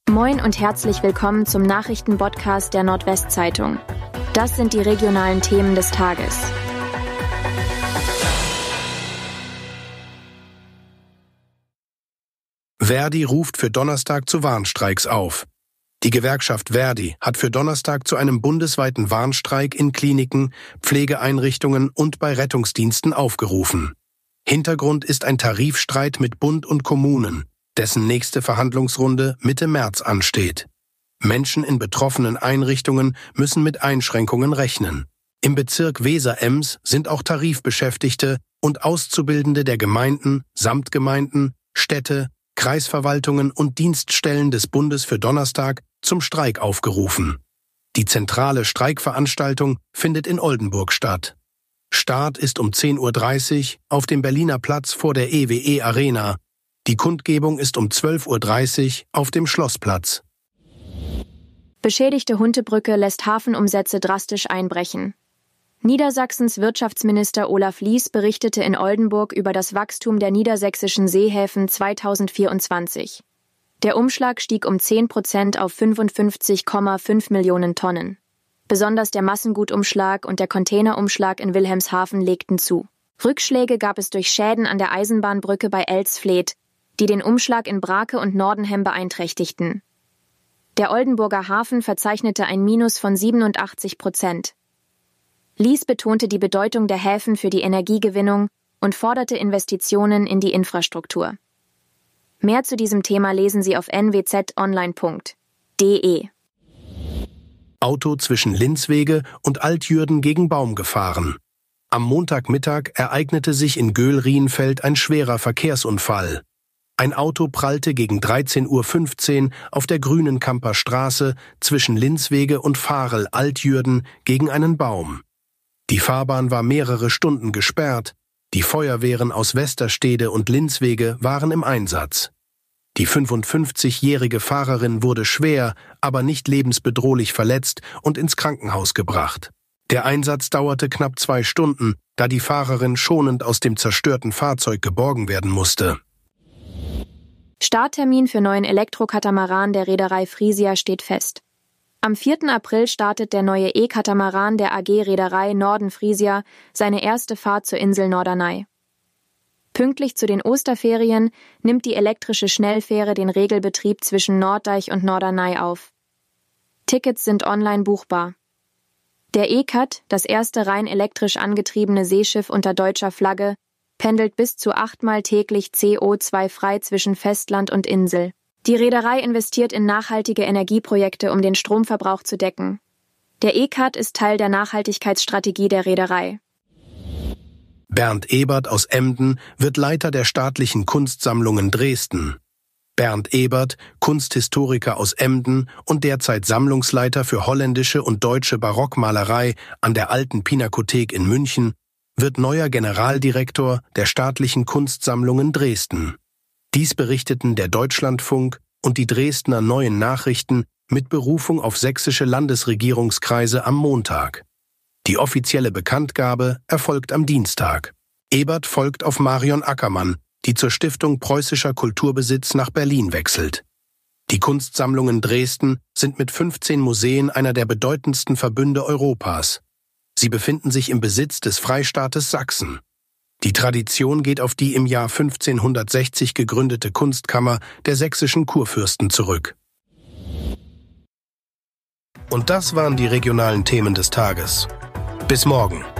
Moin und herzlich willkommen zum Nachrichtenpodcast der Nordwestzeitung. Das sind die regionalen Themen des Tages. Verdi ruft für Donnerstag zu Warnstreiks auf. Die Gewerkschaft Verdi hat für Donnerstag zu einem bundesweiten Warnstreik in Kliniken, Pflegeeinrichtungen und bei Rettungsdiensten aufgerufen. Hintergrund ist ein Tarifstreit mit Bund und Kommunen, dessen nächste Verhandlungsrunde Mitte März ansteht. Menschen in betroffenen Einrichtungen müssen mit Einschränkungen rechnen. Im Bezirk Weser-Ems sind auch Tarifbeschäftigte und Auszubildende der Gemeinden, Samtgemeinden, Städte, Kreisverwaltungen und Dienststellen des Bundes für Donnerstag zum Streik aufgerufen. Die zentrale Streikveranstaltung findet in Oldenburg statt. Start ist um 10:30 Uhr auf dem Berliner Platz vor der EWE Arena. Die Kundgebung ist um 12:30 Uhr auf dem Schlossplatz. Beschädigte Huntebrücke lässt Hafenumsätze drastisch einbrechen. Niedersachsens Wirtschaftsminister Olaf Lies berichtete in Oldenburg über das Wachstum der niedersächsischen Seehäfen 2024. Der Umschlag stieg um 10% auf 55,5 Millionen Tonnen. Besonders der Massengutumschlag und der Containerumschlag in Wilhelmshaven legten zu. Rückschläge gab es durch Schäden an der Eisenbahnbrücke bei Elsfleth, die den Umschlag in Brake und Nordenham beeinträchtigten. Der Oldenburger Hafen verzeichnete ein Minus von 87%. Lies betonte die Bedeutung der Häfen für die Energiegewinnung und forderte Investitionen in die Infrastruktur. Mehr zu diesem Thema lesen Sie auf nwzonline.de. Auto zwischen Linzwege und Altjürden gegen Baum gefahren. Am Montagmittag ereignete sich in Göhl-Rienfeld ein schwerer Verkehrsunfall. Ein Auto prallte gegen 13:15 Uhr auf der Grünenkamper Straße zwischen Linzwege und Varel-Altjürden gegen einen Baum. Die Fahrbahn war mehrere Stunden gesperrt. Die Feuerwehren aus Westerstede und Linzwege waren im Einsatz. Die 55-jährige Fahrerin wurde schwer, aber nicht lebensbedrohlich verletzt und ins Krankenhaus gebracht. Der Einsatz dauerte knapp 2 Stunden, da die Fahrerin schonend aus dem zerstörten Fahrzeug geborgen werden musste. Starttermin für neuen Elektrokatamaran der Reederei Frisia steht fest. Am 4. April startet der neue E-Katamaran der AG Reederei Norden Frisia seine erste Fahrt zur Insel Norderney. Pünktlich zu den Osterferien nimmt die elektrische Schnellfähre den Regelbetrieb zwischen Norddeich und Norderney auf. Tickets sind online buchbar. Der E-Kat, das erste rein elektrisch angetriebene Seeschiff unter deutscher Flagge, pendelt bis zu 8-mal täglich CO2-frei zwischen Festland und Insel. Die Reederei investiert in nachhaltige Energieprojekte, um den Stromverbrauch zu decken. Der E-Kat ist Teil der Nachhaltigkeitsstrategie der Reederei. Bernd Ebert aus Emden wird Leiter der Staatlichen Kunstsammlungen Dresden. Bernd Ebert, Kunsthistoriker aus Emden und derzeit Sammlungsleiter für holländische und deutsche Barockmalerei an der Alten Pinakothek in München, wird neuer Generaldirektor der Staatlichen Kunstsammlungen Dresden. Dies berichteten der Deutschlandfunk und die Dresdner Neuen Nachrichten mit Berufung auf sächsische Landesregierungskreise am Montag. Die offizielle Bekanntgabe erfolgt am Dienstag. Ebert folgt auf Marion Ackermann, die zur Stiftung Preußischer Kulturbesitz nach Berlin wechselt. Die Kunstsammlungen Dresden sind mit 15 Museen einer der bedeutendsten Verbünde Europas. Sie befinden sich im Besitz des Freistaates Sachsen. Die Tradition geht auf die im Jahr 1560 gegründete Kunstkammer der sächsischen Kurfürsten zurück. Und das waren die regionalen Themen des Tages. Bis morgen.